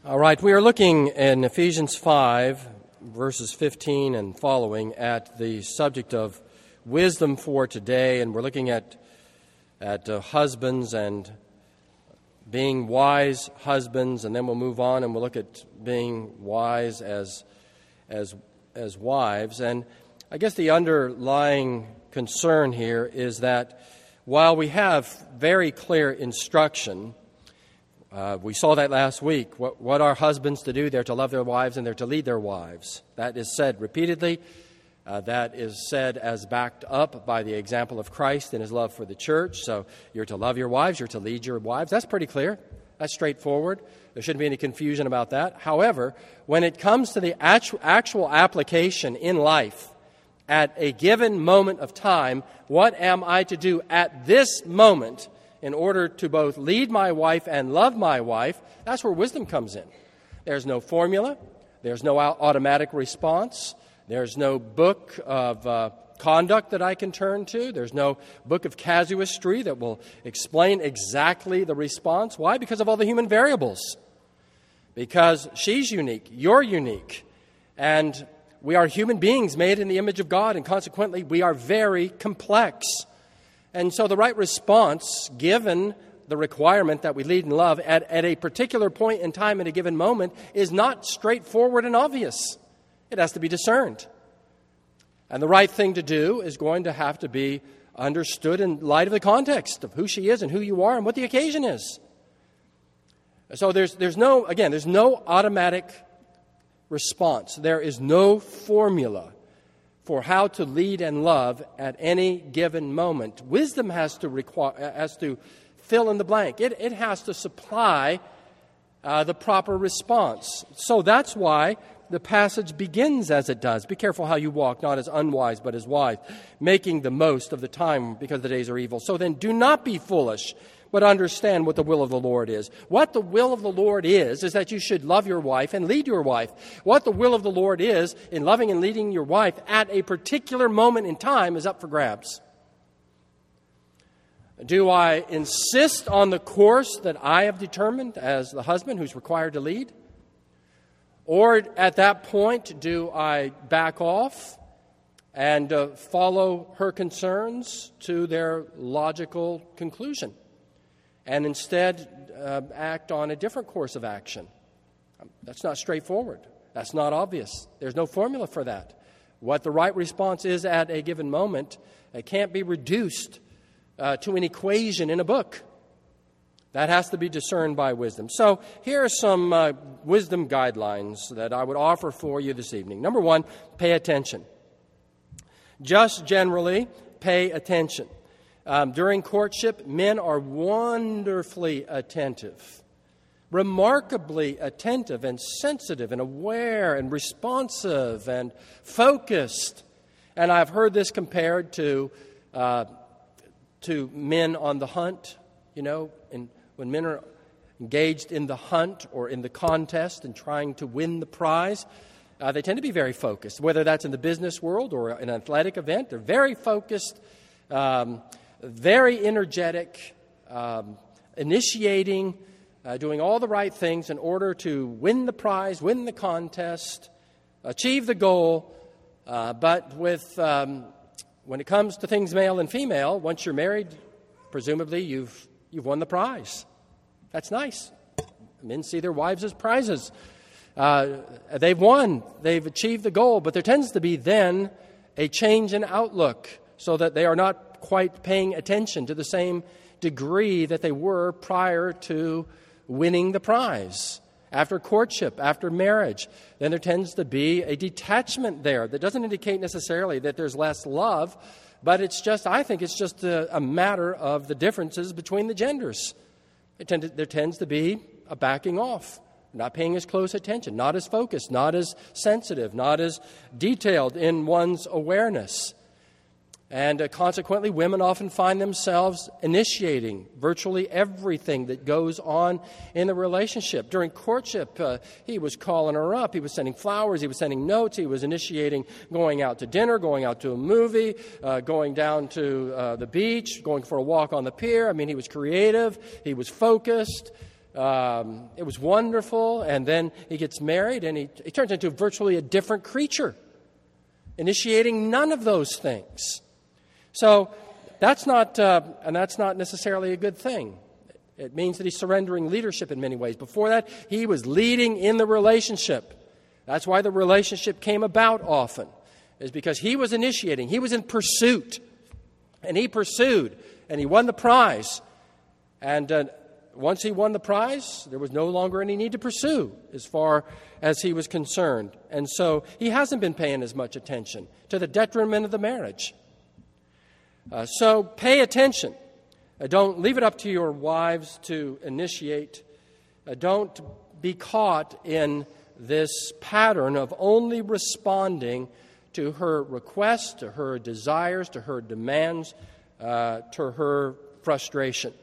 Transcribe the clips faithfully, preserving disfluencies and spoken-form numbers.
All right, we are looking in Ephesians five, verses fifteen and following, at the subject of wisdom for today, and we're looking at at uh, husbands and being wise husbands, and then we'll move on and we'll look at being wise as as as wives. And I guess the underlying concern here is that while we have very clear instruction, Uh, we saw that last week. What, what are husbands to do? They're to love their wives and they're to lead their wives. That is said repeatedly. Uh, that is said as backed up by the example of Christ and his love for the church. So you're to love your wives, you're to lead your wives. That's pretty clear. That's straightforward. There shouldn't be any confusion about that. However, when it comes to the actu- actual application in life, at a given moment of time, what am I to do at this moment in order to both lead my wife and love my wife? That's where wisdom comes in. There's no formula. There's no automatic response. There's no book of uh, conduct that I can turn to. There's no book of casuistry that will explain exactly the response. Why? Because of all the human variables. Because she's unique. You're unique. And we are human beings made in the image of God, and consequently, we are very complex. And so the right response, given the requirement that we lead and love at, at a particular point in time at a given moment, is not straightforward and obvious. It has to be discerned. And the right thing to do is going to have to be understood in light of the context of who she is and who you are and what the occasion is. So there's, there's no, again, there's no automatic response. There is no formula for how to lead and love at any given moment. Wisdom has to require, has to fill in the blank. It, it has to supply uh, the proper response. So that's why the passage begins as it does. Be careful how you walk, not as unwise, but as wise, making the most of the time because the days are evil. So then do not be foolish, but understand what the will of the Lord is. What the will of the Lord is, is that you should love your wife and lead your wife. What the will of the Lord is in loving and leading your wife at a particular moment in time is up for grabs. Do I insist on the course that I have determined as the husband who's required to lead? Or at that point, do I back off and uh, follow her concerns to their logical conclusion, and instead uh, act on a different course of action? That's not straightforward. That's not obvious. There's no formula for that. What the right response is at a given moment, it can't be reduced uh, to an equation in a book. That has to be discerned by wisdom. So here are some uh, wisdom guidelines that I would offer for you this evening. Number one, pay attention. Just generally, pay attention. Um, during courtship, men are wonderfully attentive, remarkably attentive and sensitive and aware and responsive and focused. And I've heard this compared to uh, to men on the hunt, you know, and when men are engaged in the hunt or in the contest and trying to win the prize, uh, they tend to be very focused. Whether that's in the business world or an athletic event, they're very focused, um, very energetic, um, initiating, uh, doing all the right things in order to win the prize, win the contest, achieve the goal. Uh, but with um, when it comes to things male and female, once you're married, presumably you've you've won the prize. That's nice. Men see their wives as prizes. Uh, they've won. They've achieved the goal. But there tends to be then a change in outlook so that they are not quite paying attention to the same degree that they were prior to winning the prize. After courtship, after marriage, then there tends to be a detachment there that doesn't indicate necessarily that there's less love, but it's just, I think it's just a, a matter of the differences between the genders. It tend to, there tends to be a backing off, not paying as close attention, not as focused, not as sensitive, not as detailed in one's awareness. And uh, consequently, women often find themselves initiating virtually everything that goes on in the relationship. During courtship, uh, he was calling her up. He was sending flowers. He was sending notes. He was initiating going out to dinner, going out to a movie, uh, going down to uh, the beach, going for a walk on the pier. I mean, he was creative. He was focused. Um, it was wonderful, and then he gets married, and he, he turns into virtually a different creature, initiating none of those things. So that's not, uh, and that's not necessarily a good thing. It means that he's surrendering leadership in many ways. Before that, he was leading in the relationship. That's why the relationship came about often, is because he was initiating. He was in pursuit, and he pursued, and he won the prize. And uh, once he won the prize, there was no longer any need to pursue as far as he was concerned. And so he hasn't been paying as much attention, to the detriment of the marriage. Uh, so pay attention. Uh, don't leave it up to your wives to initiate. Uh, don't be caught in this pattern of only responding to her requests, to her desires, to her demands, uh, to her frustration.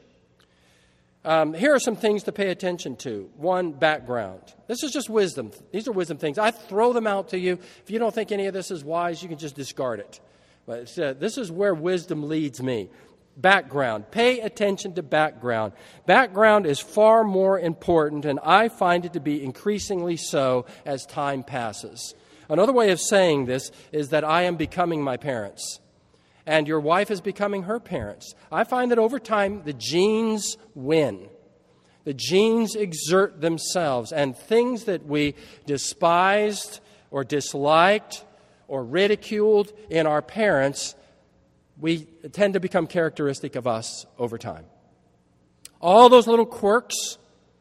Um, here are some things to pay attention to. One, background. This is just wisdom. These are wisdom things. I throw them out to you. If you don't think any of this is wise, you can just discard it. But uh, this is where wisdom leads me. Background. Pay attention to background. Background is far more important, and I find it to be increasingly so as time passes. Another way of saying this is that I am becoming my parents, and your wife is becoming her parents. I find that over time, the genes win. The genes exert themselves, and things that we despised or disliked or ridiculed in our parents, we tend to become characteristic of us over time. All those little quirks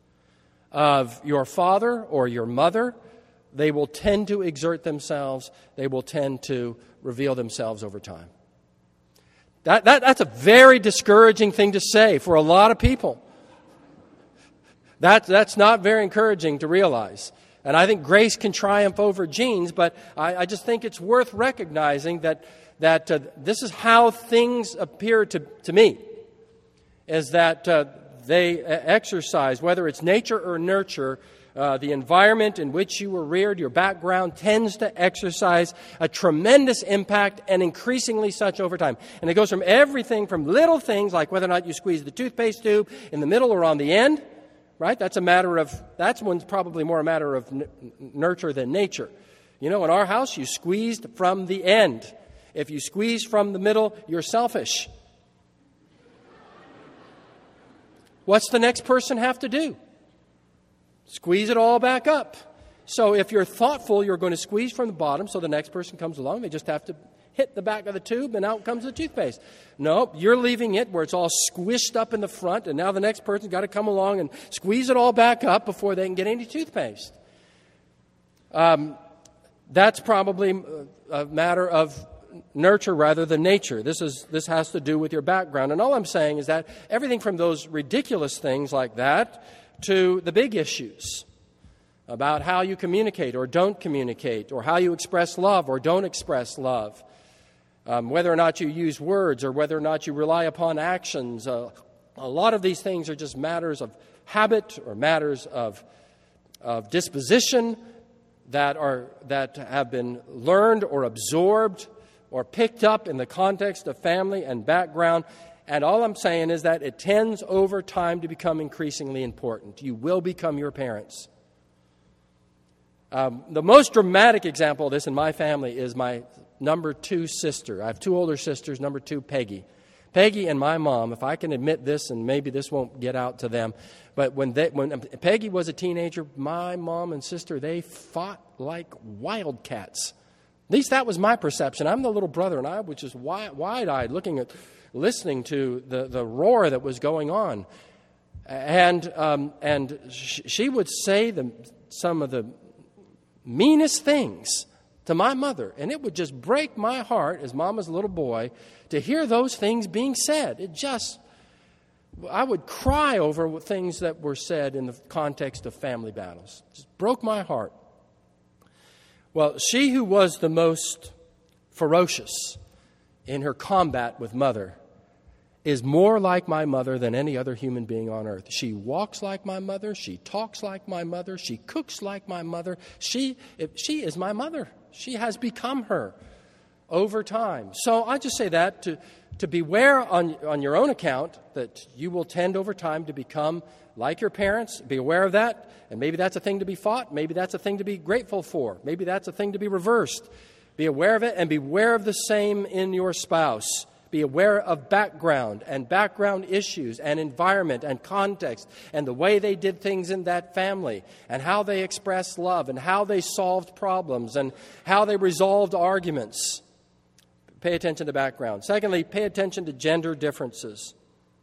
of your father or your mother, they will tend to exert themselves. They will tend to reveal themselves over time. That, that, that's a very discouraging thing to say for a lot of people. That, that's not very encouraging to realize. And I think grace can triumph over genes, but I, I just think it's worth recognizing that that uh, this is how things appear to, to me, is that uh, they exercise, whether it's nature or nurture, uh, the environment in which you were reared, your background, tends to exercise a tremendous impact, and increasingly such over time. And it goes from everything from little things like whether or not you squeeze the toothpaste tube in the middle or on the end, right? That's a matter of, that's one's probably more a matter of n- nurture than nature. You know, in our house, you squeezed from the end. If you squeeze from the middle, you're selfish. What's the next person have to do? Squeeze it all back up. So if you're thoughtful, you're going to squeeze from the bottom so the next person comes along. They just have to hit the back of the tube and out comes the toothpaste. No, you're leaving it where it's all squished up in the front, and now the next person's got to come along and squeeze it all back up before they can get any toothpaste. Um, that's probably a matter of nurture rather than nature. This is this has to do with your background. And all I'm saying is that everything from those ridiculous things like that to the big issues about how you communicate or don't communicate, or how you express love or don't express love, um, whether or not you use words or whether or not you rely upon actions. Uh, a lot of these things are just matters of habit or matters of, of disposition that are that have been learned or absorbed or picked up in the context of family and background. And all I'm saying is that it tends over time to become increasingly important. You will become your parents. Um, the most dramatic example of this in my family is my number two sister. I have two older sisters, number two, Peggy. Peggy and my mom, if I can admit this, and maybe this won't get out to them, but when they, when Peggy was a teenager, my mom and sister, they fought like wildcats. At least that was my perception. I'm the little brother, and I was just wide, wide-eyed looking at, listening to the, the roar that was going on. And um, and sh- she would say the, some of the meanest things to my mother, and it would just break my heart as Mama's little boy to hear those things being said. It just, I would cry over things that were said in the context of family battles. It just broke my heart. Well, she who was the most ferocious in her combat with mother is more like my mother than any other human being on earth. She walks like my mother. She talks like my mother. She cooks like my mother. She, she is my mother. She has become her over time. So I just say that to, to beware on, on your own account that you will tend over time to become like your parents. Be aware of that, and maybe that's a thing to be fought. Maybe that's a thing to be grateful for. Maybe that's a thing to be reversed. Be aware of it, and beware of the same in your spouse. Be aware of background and background issues and environment and context and the way they did things in that family and how they expressed love and how they solved problems and how they resolved arguments. Pay attention to background. Secondly, pay attention to gender differences.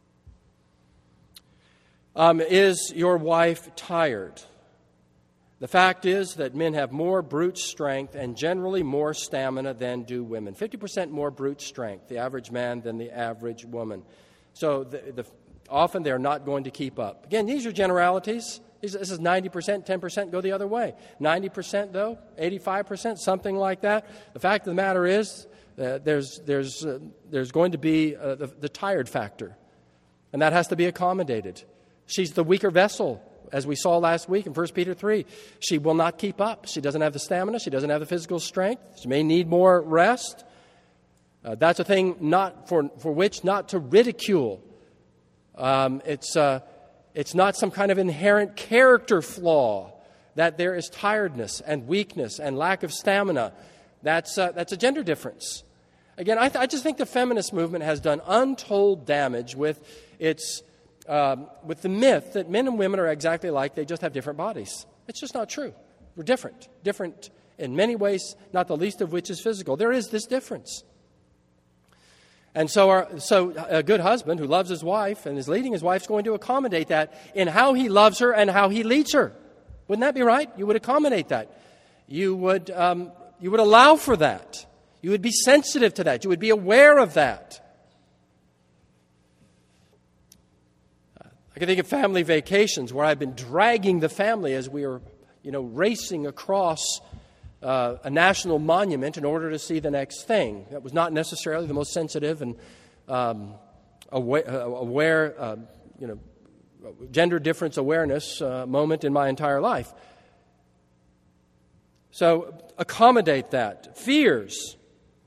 Um, is your wife tired? The fact is that men have more brute strength and generally more stamina than do women. fifty percent more brute strength, the average man, than the average woman. So the, the, often they're not going to keep up. Again, these are generalities. This is ninety percent, ten percent go the other way. ninety percent, though, eighty-five percent, something like that. The fact of the matter is uh, there's, there's, uh, there's going to be uh, the, the tired factor, and that has to be accommodated. She's the weaker vessel. As we saw last week in First Peter three, she will not keep up. She doesn't have the stamina. She doesn't have the physical strength. She may need more rest. Uh, that's a thing not for, for which not to ridicule. Um, it's, uh, it's not some kind of inherent character flaw that there is tiredness and weakness and lack of stamina. That's, uh, that's a gender difference. Again, I, th- I just think the feminist movement has done untold damage with its Um, with the myth that men and women are exactly alike, they just have different bodies. It's just not true. We're different. Different in many ways, not the least of which is physical. There is this difference. And so, our, so a good husband who loves his wife and is leading his wife is going to accommodate that in how he loves her and how he leads her. Wouldn't that be right? You would accommodate that. You would, um, you would allow for that. You would be sensitive to that. You would be aware of that. I can think of family vacations where I've been dragging the family as we are, you know, racing across uh, a national monument in order to see the next thing. That was not necessarily the most sensitive and um, aware, uh, aware uh, you know, gender difference awareness uh, moment in my entire life. So accommodate that. Fears.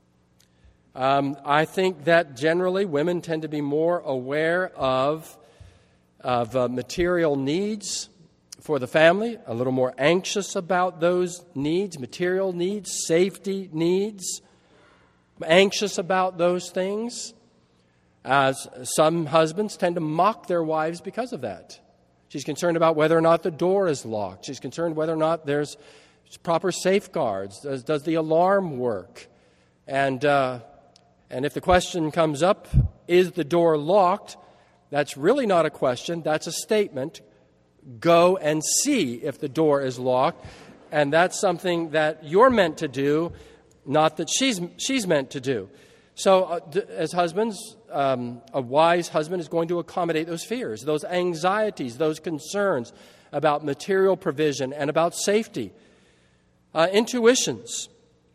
Um, I think that generally women tend to be more aware of of uh, material needs for the family, a little more anxious about those needs, material needs, safety needs, anxious about those things. As some husbands tend to mock their wives because of that. She's concerned about whether or not the door is locked. She's concerned whether or not there's proper safeguards. Does, does the alarm work? And, uh, and if the question comes up, is the door locked? That's really not a question. That's a statement. Go and see if the door is locked. And that's something that you're meant to do, not that she's she's meant to do. So uh, d- as husbands, um, a wise husband is going to accommodate those fears, those anxieties, those concerns about material provision and about safety. Uh, intuitions.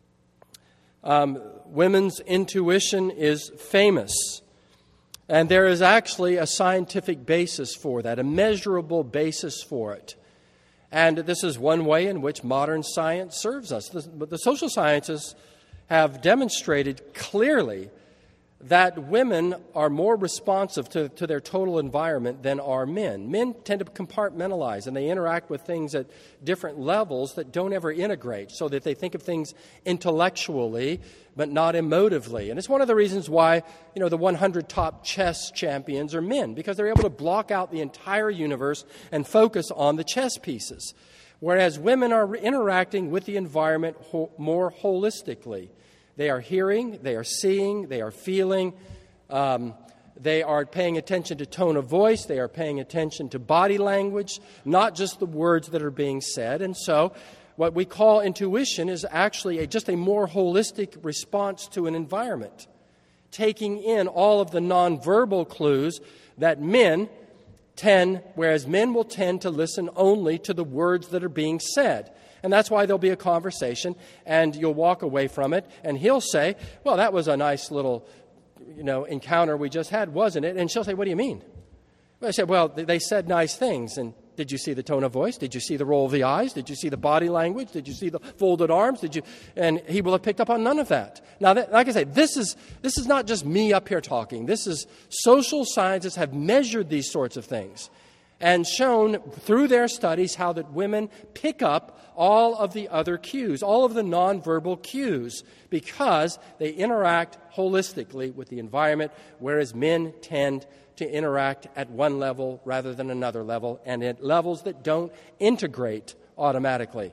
Um, women's intuition is famous. And there is actually a scientific basis for that, a measurable basis for it. And this is one way in which modern science serves us. The, but the social sciences have demonstrated clearly that women are more responsive to, to their total environment than are men. Men tend to compartmentalize, and they interact with things at different levels that don't ever integrate, so that they think of things intellectually but not emotively. And it's one of the reasons why, you know, the one hundred top chess champions are men, because they're able to block out the entire universe and focus on the chess pieces, whereas women are interacting with the environment ho- more holistically. They are hearing, they are seeing, they are feeling, um, they are paying attention to tone of voice, they are paying attention to body language, not just the words that are being said. And so what we call intuition is actually a, just a more holistic response to an environment, taking in all of the nonverbal clues that men tend, whereas men will tend to listen only to the words that are being said. And that's why there'll be a conversation, and you'll walk away from it, and he'll say, well, that was a nice little, you know, encounter we just had, wasn't it? And she'll say, what do you mean? Well, I said, well, they said nice things, and Did you see the tone of voice? Did you see the roll of the eyes? Did you see the body language? Did you see the folded arms? Did you? And he will have picked up on none of that. Now, that, like I say, this is this is not just me up here talking. This is social scientists have measured these sorts of things and shown through their studies how that women pick up all of the other cues, all of the nonverbal cues, because they interact holistically with the environment, whereas men tend to interact at one level rather than another level, and at levels that don't integrate automatically.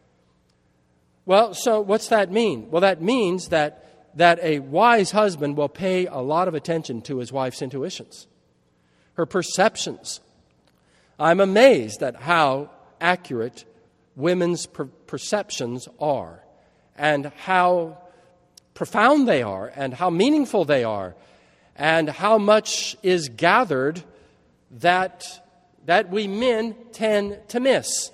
Well, so what's that mean? Well, that means that, that a wise husband will pay a lot of attention to his wife's intuitions, her perceptions. I'm amazed at how accurate women's per- perceptions are, and how profound they are, and how meaningful they are, and how much is gathered that, that we men tend to miss.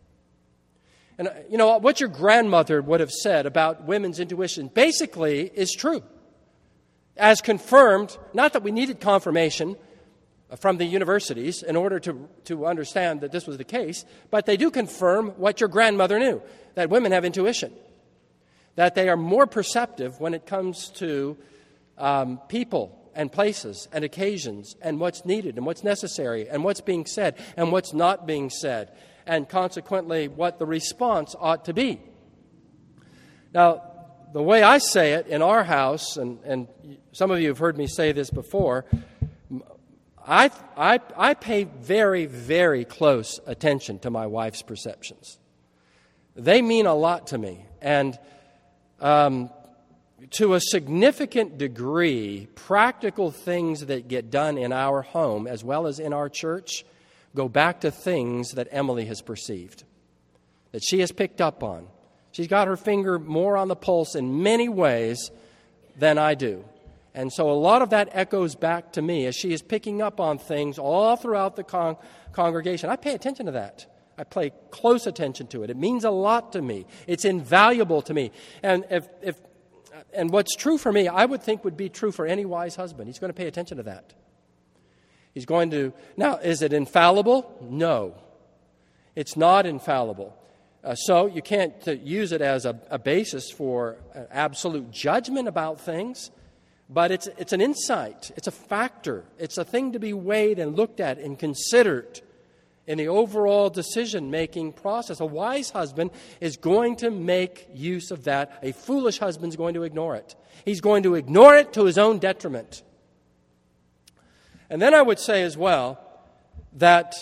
And, you know, what your grandmother would have said about women's intuition basically is true. As confirmed, not that we needed confirmation from the universities in order to, to understand that this was the case, but they do confirm what your grandmother knew, that women have intuition, that they are more perceptive when it comes to um, people and places and occasions and what's needed and what's necessary and what's being said and what's not being said, and consequently what the response ought to be. Now, the way I say it in our house, and, and some of you have heard me say this before, I, I, I pay very, very close attention to my wife's perceptions. They mean a lot to me, and um, to a significant degree, practical things that get done in our home as well as in our church go back to things that Emily has perceived, that she has picked up on. She's got her finger more on the pulse in many ways than I do. And so a lot of that echoes back to me as she is picking up on things all throughout the con- congregation. I pay attention to that. I pay close attention to it. It means a lot to me. It's invaluable to me. And if, if and what's true for me, I would think would be true for any wise husband. He's going to pay attention to that. He's going to... Now, is it infallible? No. It's not infallible. Uh, so you can't uh, use it as a, a basis for uh, absolute judgment about things, but it's it's an insight. It's a factor. It's a thing to be weighed and looked at and considered in the overall decision-making process. A wise husband is going to make use of that. A foolish husband is going to ignore it. He's going to ignore it to his own detriment. And then I would say as well that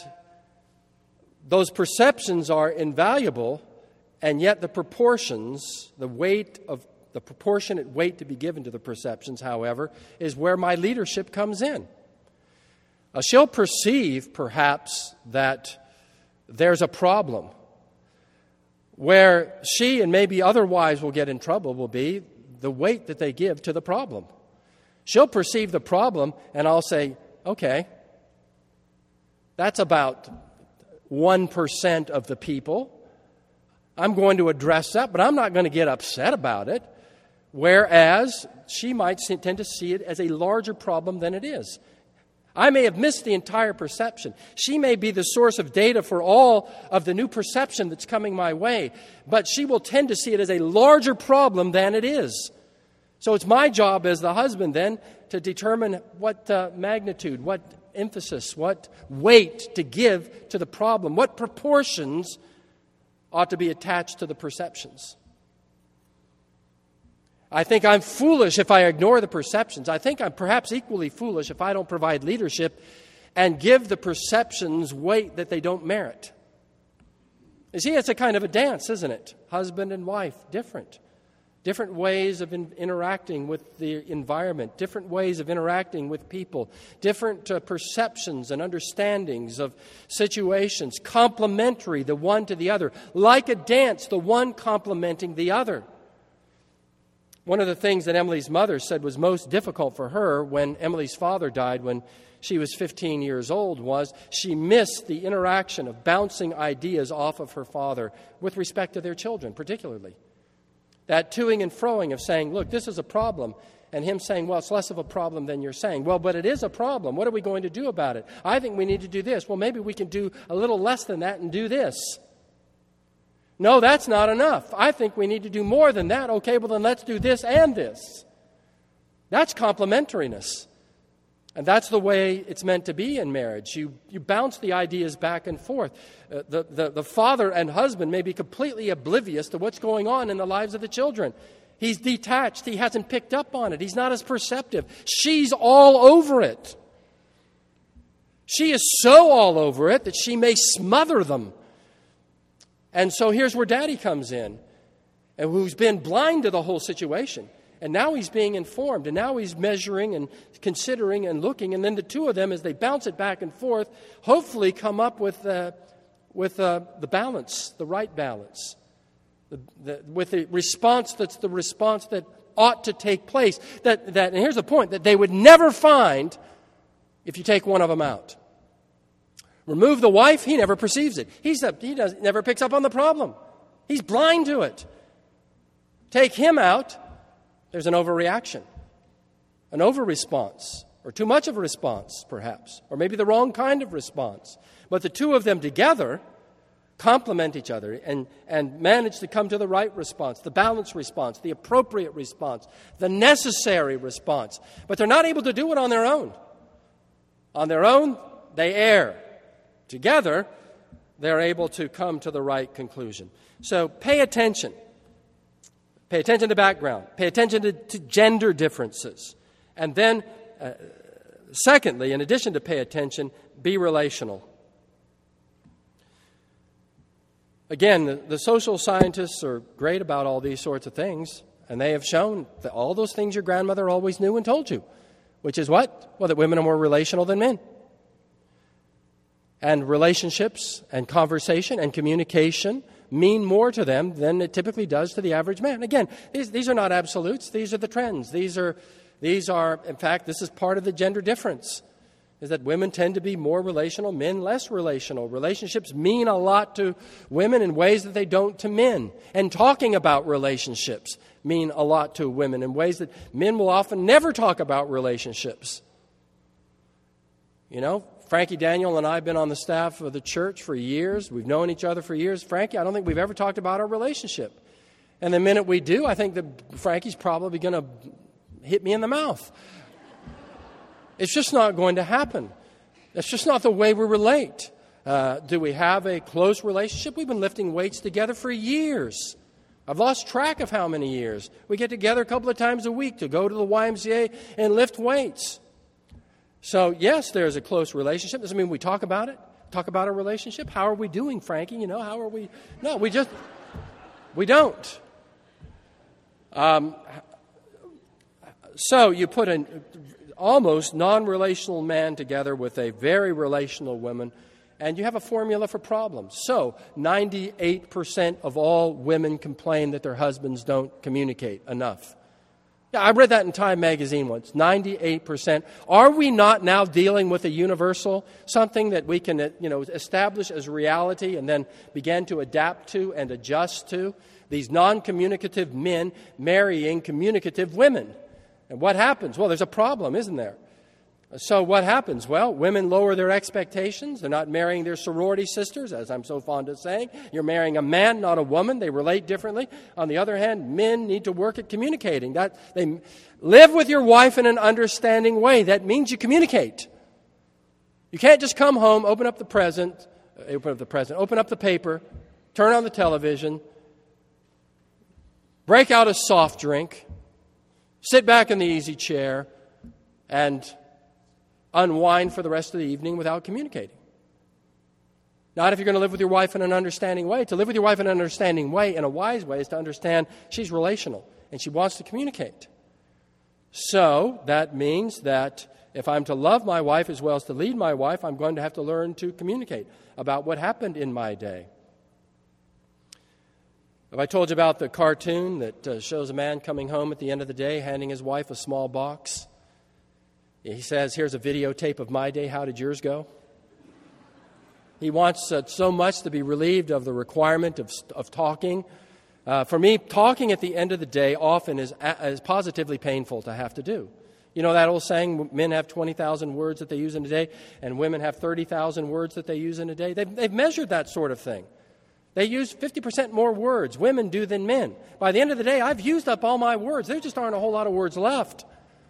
those perceptions are invaluable, and yet the proportions, the weight of the proportionate weight to be given to the perceptions, however, is where my leadership comes in. Uh, she'll perceive, perhaps, that there's a problem. Where she and maybe other wives will get in trouble will be the weight that they give to the problem. She'll perceive the problem, and I'll say, okay, that's about one percent of the people. I'm going to address that, but I'm not going to get upset about it. Whereas she might tend to see it as a larger problem than it is. I may have missed the entire perception. She may be the source of data for all of the new perception that's coming my way, but she will tend to see it as a larger problem than it is. So it's my job as the husband then to determine what uh, magnitude, what emphasis, what weight to give to the problem, what proportions ought to be attached to the perceptions. I think I'm foolish if I ignore the perceptions. I think I'm perhaps equally foolish if I don't provide leadership and give the perceptions weight that they don't merit. You see, it's a kind of a dance, isn't it? Husband and wife, different. Different ways of in- interacting with the environment, different ways of interacting with people, different uh, perceptions and understandings of situations, complementary the one to the other, like a dance, the one complementing the other. One of the things that Emily's mother said was most difficult for her when Emily's father died when she was fifteen years old was she missed the interaction of bouncing ideas off of her father with respect to their children, particularly. That toing and froing of saying, look, this is a problem, and him saying, well, it's less of a problem than you're saying. Well, but it is a problem. What are we going to do about it? I think we need to do this. Well, maybe we can do a little less than that and do this. No, that's not enough. I think we need to do more than that. Okay, well, then let's do this and this. That's complementariness. And that's the way it's meant to be in marriage. You you bounce the ideas back and forth. Uh, the, the, the father and husband may be completely oblivious to what's going on in the lives of the children. He's detached. He hasn't picked up on it. He's not as perceptive. She's all over it. She is so all over it that she may smother them. And so here's where Daddy comes in, and who's been blind to the whole situation. And now he's being informed, and now he's measuring and considering and looking. And then the two of them, as they bounce it back and forth, hopefully come up with, uh, with uh, the balance, the right balance, the, the, with the response that's the response that ought to take place. That, that, and here's the point, that they would never find if you take one of them out. Remove the wife, he never perceives it. He's a, he does, never picks up on the problem. He's blind to it. Take him out, there's an overreaction, an over-response, or too much of a response, perhaps, or maybe the wrong kind of response. But the two of them together complement each other and, and manage to come to the right response, the balanced response, the appropriate response, the necessary response. But they're not able to do it on their own. On their own, they err. Together, they're able to come to the right conclusion. So pay attention. Pay attention to background. Pay attention to, to gender differences. And then, uh, secondly, in addition to pay attention, be relational. Again, the, the social scientists are great about all these sorts of things, and they have shown that all those things your grandmother always knew and told you, which is what? Well, that women are more relational than men. And relationships and conversation and communication mean more to them than it typically does to the average man. Again, these, these are not absolutes. These are the trends. These are, these are, in fact, this is part of the gender difference, is that women tend to be more relational, men less relational. Relationships mean a lot to women in ways that they don't to men. And talking about relationships mean a lot to women in ways that men will often never talk about relationships. You know, Frankie Daniel and I have been on the staff of the church for years. We've known each other for years. Frankie, I don't think we've ever talked about our relationship. And the minute we do, I think that Frankie's probably going to hit me in the mouth. It's just not going to happen. That's just not the way we relate. Uh, do we have a close relationship? We've been lifting weights together for years. I've lost track of how many years. We get together a couple of times a week to go to the Y M C A and lift weights. So, yes, there's a close relationship. Doesn't mean we talk about it, talk about our relationship. How are we doing, Frankie? You know, how are we? No, we just, we don't. Um, so you put an almost non-relational man together with a very relational woman, and you have a formula for problems. So ninety-eight percent of all women complain that their husbands don't communicate enough. Yeah, I read that in Time magazine once, ninety-eight percent. Are we not now dealing with a universal, something that we can, you know, establish as reality and then begin to adapt to and adjust to? These non-communicative men marrying communicative women. And what happens? Well, there's a problem, isn't there? So what happens? Well, women lower their expectations. They're not marrying their sorority sisters, as I'm so fond of saying. You're marrying a man, not a woman. They relate differently. On the other hand, men need to work at communicating. That they live with your wife in an understanding way. That means you communicate. You can't just come home, open up the present, open up the present, open up the paper, turn on the television, break out a soft drink, sit back in the easy chair, and unwind for the rest of the evening without communicating. Not if you're going to live with your wife in an understanding way. To live with your wife in an understanding way, in a wise way, is to understand she's relational and she wants to communicate. So that means that if I'm to love my wife as well as to lead my wife, I'm going to have to learn to communicate about what happened in my day. Have I told you about the cartoon that uh, shows a man coming home at the end of the day handing his wife a small box? He says, here's a videotape of my day. How did yours go? He wants uh, so much to be relieved of the requirement of, of talking Uh, for me, talking at the end of the day often is, is positively painful to have to do. You know that old saying, men have twenty thousand words that they use in a day, and women have thirty thousand words that they use in a day? They've, they've measured that sort of thing. They use fifty percent more words, women do, than men. By the end of the day, I've used up all my words. There just aren't a whole lot of words left.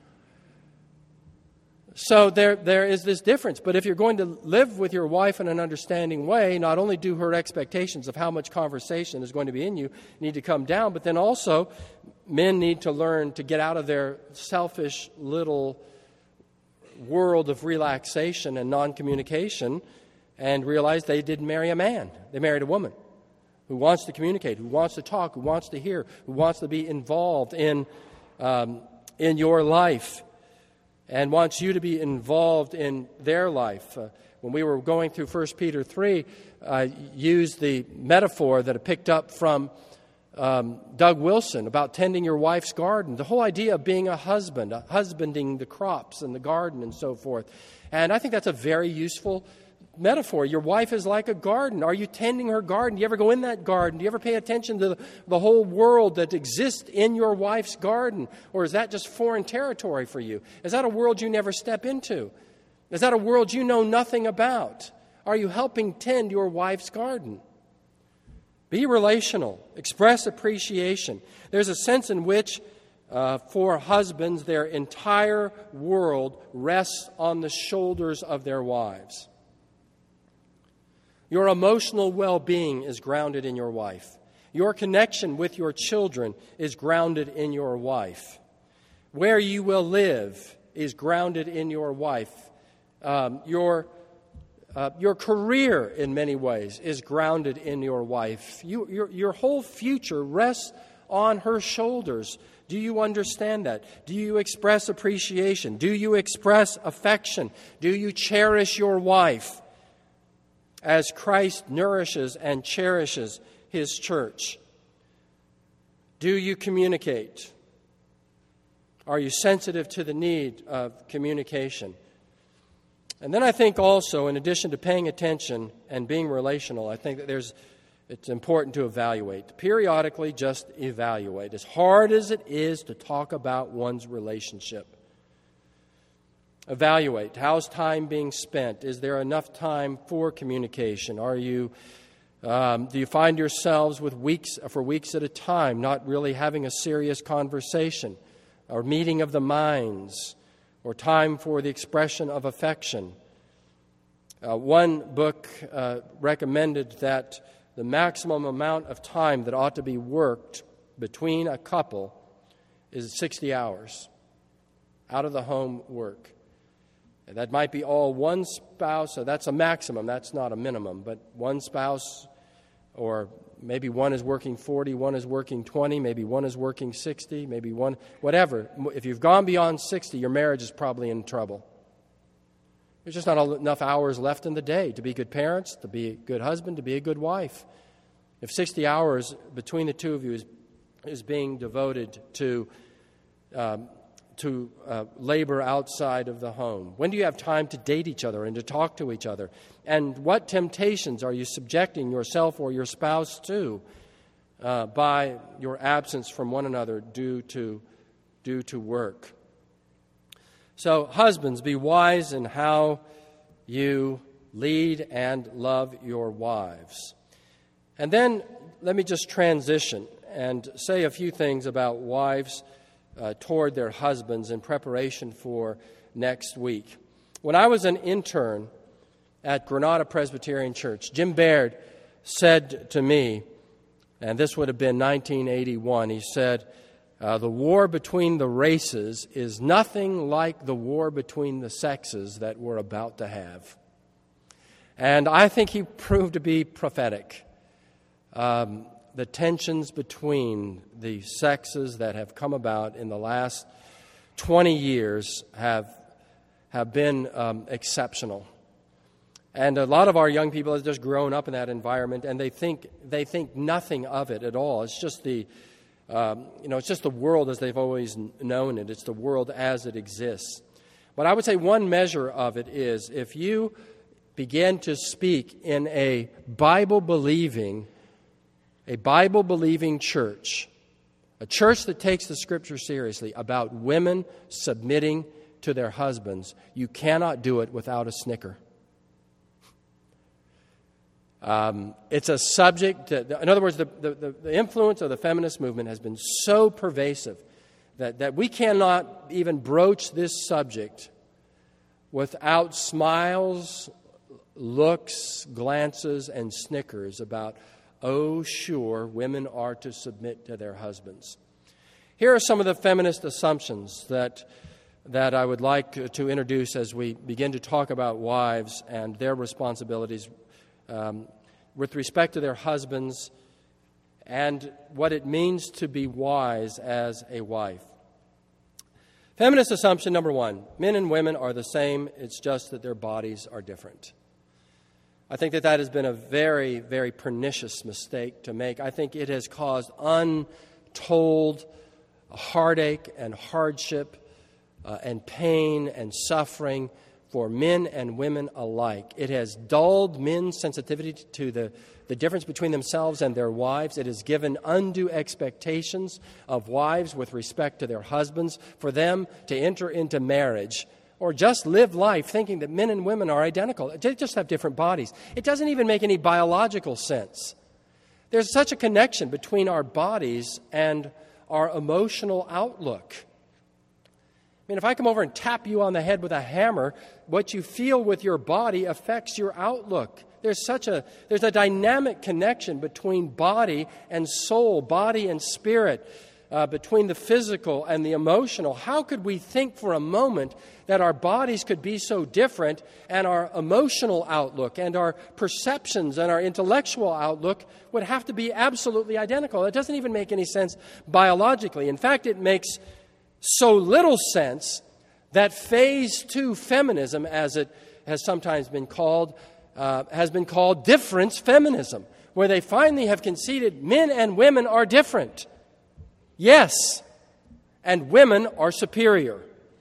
So there, there is this difference. But if you're going to live with your wife in an understanding way, not only do her expectations of how much conversation is going to be in you need to come down, but then also men need to learn to get out of their selfish little world of relaxation and non-communication and realize they didn't marry a man. They married a woman who wants to communicate, who wants to talk, who wants to hear, who wants to be involved in, um, in your life, and wants you to be involved in their life. Uh, when we were going through First Peter three, I used the metaphor that I picked up from um, Doug Wilson about tending your wife's garden. The whole idea of being a husband, uh, husbanding the crops and the garden and so forth. And I think that's a very useful metaphor. Your wife is like a garden. Are you tending her garden? Do you ever go in that garden? Do you ever pay attention to the, the whole world that exists in your wife's garden? Or is that just foreign territory for you? Is that a world you never step into? Is that a world you know nothing about? Are you helping tend your wife's garden? Be relational. Express appreciation. There's a sense in which uh, for husbands, their entire world rests on the shoulders of their wives. Your emotional well-being is grounded in your wife. Your connection with your children is grounded in your wife. Where you will live is grounded in your wife. Um, your, uh, your career, in many ways, is grounded in your wife. You, your, your whole future rests on her shoulders. Do you understand that? Do you express appreciation? Do you express affection? Do you cherish your wife as Christ nourishes and cherishes His church? Do you communicate? Are you sensitive to the need of communication? And then I think also, in addition to paying attention and being relational, I think that there's it's important to evaluate. Periodically, just evaluate. As hard as it is to talk about one's relationship, evaluate. How's time being spent? Is there enough time for communication? Are you, um, do you find yourselves with weeks for weeks at a time not really having a serious conversation, or meeting of the minds, or time for the expression of affection? Uh, one book uh, recommended that the maximum amount of time that ought to be worked between a couple is sixty hours, out of the home work. And that might be all one spouse, so that's a maximum, that's not a minimum, but one spouse, or maybe one is working forty, one is working twenty, maybe one is working sixty, maybe one, whatever. If you've gone beyond sixty, your marriage is probably in trouble. There's just not enough hours left in the day to be good parents, to be a good husband, to be a good wife. If sixty hours between the two of you is, is being devoted to um, to uh, labor outside of the home? When do you have time to date each other and to talk to each other? And what temptations are you subjecting yourself or your spouse to uh, by your absence from one another due to, due to work? So, husbands, be wise in how you lead and love your wives. And then let me just transition and say a few things about wives Uh, toward their husbands in preparation for next week. When I was an intern at Granada Presbyterian Church, Jim Baird said to me, and this would have been nineteen eighty-one, he said, uh, the war between the races is nothing like the war between the sexes that we're about to have. And I think he proved to be prophetic. Um, the tensions between the sexes that have come about in the last twenty years have have been um, exceptional. And a lot of our young people have just grown up in that environment, and they think they think nothing of it at all. It's just the um, you know it's just the world as they've always known it. It's the world as it exists. But I would say one measure of it is if you begin to speak in a Bible-believing a Bible-believing church, a church that takes the Scripture seriously about women submitting to their husbands, you cannot do it without a snicker. Um, it's a subject, that, in other words, the, the, the influence of the feminist movement has been so pervasive that, that we cannot even broach this subject without smiles, looks, glances, and snickers about, oh, sure, women are to submit to their husbands. Here are some of the feminist assumptions that, that I would like to introduce as we begin to talk about wives and their responsibilities Um, with respect to their husbands and what it means to be wise as a wife. Feminist assumption number one, men and women are the same, it's just that their bodies are different. I think that that has been a very, very pernicious mistake to make. I think it has caused untold heartache and hardship uh, and pain and suffering for men and women alike. It has dulled men's sensitivity to the, the difference between themselves and their wives. It has given undue expectations of wives with respect to their husbands for them to enter into marriage or just live life thinking that men and women are identical. They just have different bodies. It doesn't even make any biological sense. There's such a connection between our bodies and our emotional outlook. I mean, if I come over and tap you on the head with a hammer, what you feel with your body affects your outlook. There's such a there's a dynamic connection between body and soul, body and spirit, uh, between the physical and the emotional. How could we think for a moment that our bodies could be so different and our emotional outlook and our perceptions and our intellectual outlook would have to be absolutely identical? It doesn't even make any sense biologically. In fact, it makes so little sense that phase two feminism, as it has sometimes been called, uh, has been called difference feminism, where they finally have conceded men and women are different. Yes, and women are superior.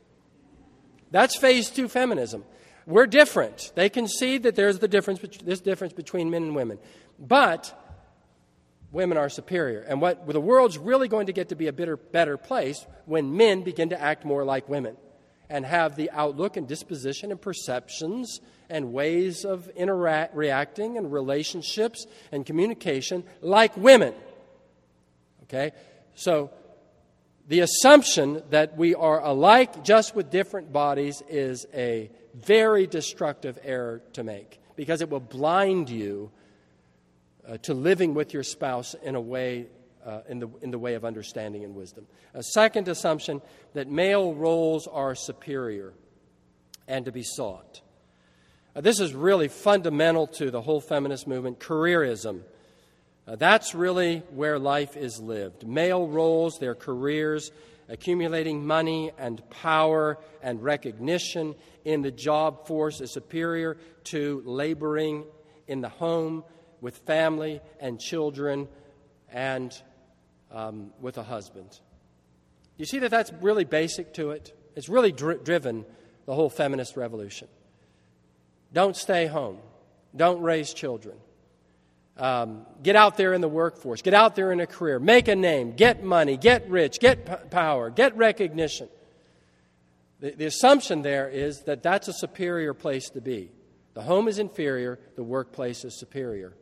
That's phase two feminism. We're different. They concede that there's the difference, this difference between men and women. But women are superior. And what well, the world's really going to get to be a better, better place when men begin to act more like women and have the outlook and disposition and perceptions and ways of interact, reacting and relationships and communication like women. Okay? So the assumption that we are alike just with different bodies is a very destructive error to make because it will blind you Uh, to living with your spouse in a way, uh, in the in the way of understanding and wisdom. A second assumption, that male roles are superior and to be sought. Uh, this is really fundamental to the whole feminist movement, careerism. Uh, that's really where life is lived. Male roles, their careers, accumulating money and power and recognition in the job force is superior to laboring in the home, with family and children, and um, with a husband. You see that that's really basic to it? It's really dri- driven the whole feminist revolution. Don't stay home. Don't raise children. Um, get out there in the workforce. Get out there in a career. Make a name. Get money. Get rich. Get p- power. Get recognition. The, the assumption there is that that's a superior place to be. The home is inferior. The workplace is superior.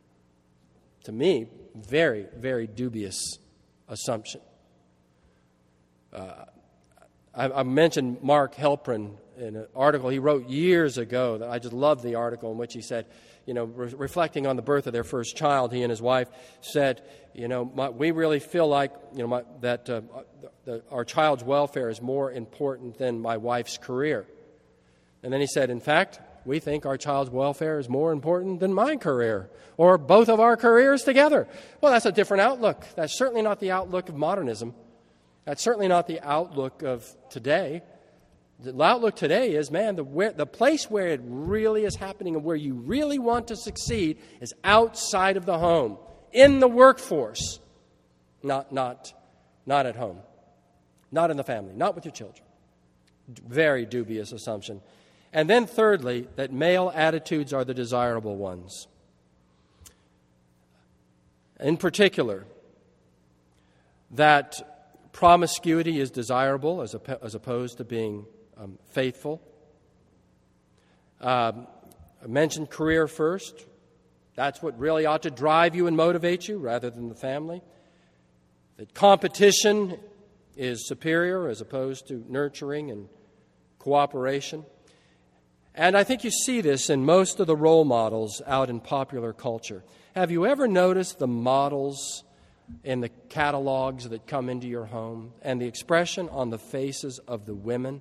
To me, very, very dubious assumption. Uh, I, I mentioned Mark Helprin in an article he wrote years ago. That I just love the article in which he said, you know, re- reflecting on the birth of their first child, he and his wife said, you know, my, we really feel like, you know, my, that uh, the, our child's welfare is more important than my wife's career. And then he said, in fact, we think our child's welfare is more important than my career, or both of our careers together. Well, that's a different outlook. That's certainly not the outlook of modernism. That's certainly not the outlook of today. The outlook today is, man, the, where, the place where it really is happening and where you really want to succeed is outside of the home, in the workforce, not, not, not at home, not in the family, not with your children. Very dubious assumption. And then thirdly, that male attitudes are the desirable ones. In particular, that promiscuity is desirable as, op- as opposed to being um, faithful. Um, I mentioned career first. That's what really ought to drive you and motivate you rather than the family. That competition is superior as opposed to nurturing and cooperation. And I think you see this in most of the role models out in popular culture. Have you ever noticed the models in the catalogs that come into your home and the expression on the faces of the women?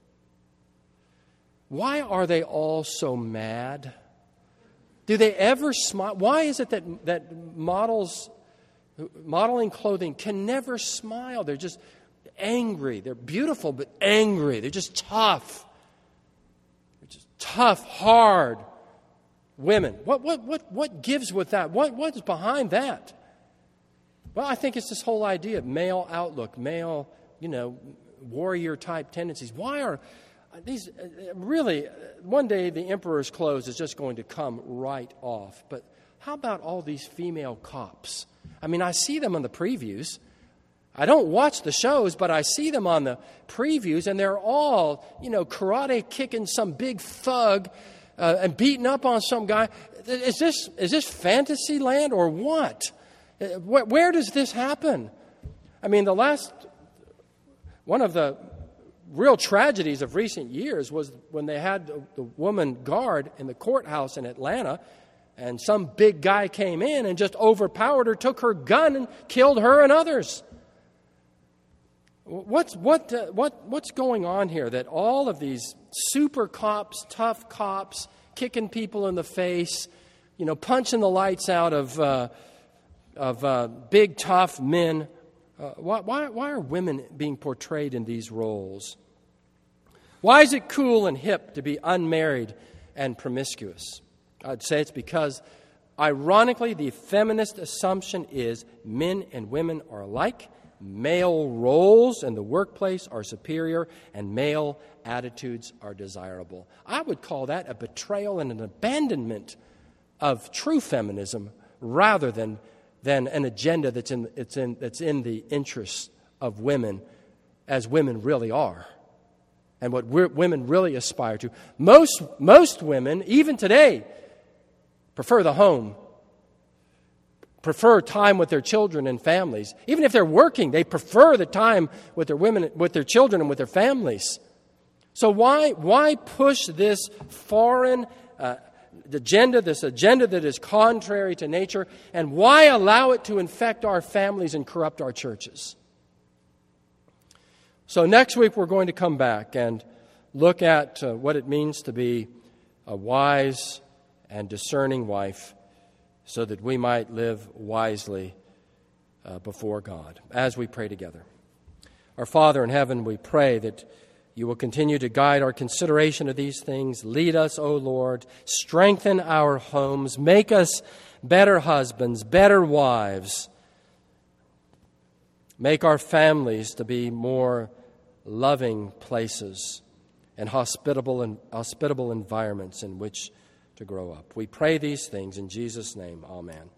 Why are they all so mad? Do they ever smile? Why is it that, that models, modeling clothing can never smile? They're just angry. They're beautiful, but angry. They're just tough. They're just tough, hard women. What, what, what, what gives with that? What, what's behind that? Well, I think it's this whole idea of male outlook, male, you know, warrior-type tendencies. Why are these really, one day the emperor's clothes is just going to come right off. But how about all these female cops? I mean, I see them on the previews. I don't watch the shows, but I see them on the previews, and they're all, you know, karate kicking some big thug uh, and beating up on some guy. Is this is this fantasy land or what? Where, where does this happen? I mean, the last, one of the real tragedies of recent years was when they had the, the woman guard in the courthouse in Atlanta, and some big guy came in and just overpowered her, took her gun, and killed her and others. What's what uh, what what's going on here? That all of these super cops, tough cops, kicking people in the face, you know, punching the lights out of uh, of uh, big tough men. Uh, why, why why are women being portrayed in these roles? Why is it cool and hip to be unmarried and promiscuous? I'd say it's because, ironically, the feminist assumption is men and women are alike. Male roles in the workplace are superior, and male attitudes are desirable. I would call that a betrayal and an abandonment of true feminism rather than, than an agenda that's in, it's in, that's in the interests of women as women really are and what we're, women really aspire to. Most, most women, even today, prefer the home, prefer time with their children and families. Even if they're working, they prefer the time with their women, with their children and with their families. So why why push this foreign uh, agenda, this agenda that is contrary to nature, and why allow it to infect our families and corrupt our churches? So next week we're going to come back and look at uh, what it means to be a wise and discerning wife, so that we might live wisely uh, before God. As we pray together. Our Father in heaven, we pray that you will continue to guide our consideration of these things. Lead us, O Lord. Strengthen our homes. Make us better husbands, better wives. Make our families to be more loving places and hospitable and hospitable environments in which to grow up. We pray these things in Jesus' name. Amen.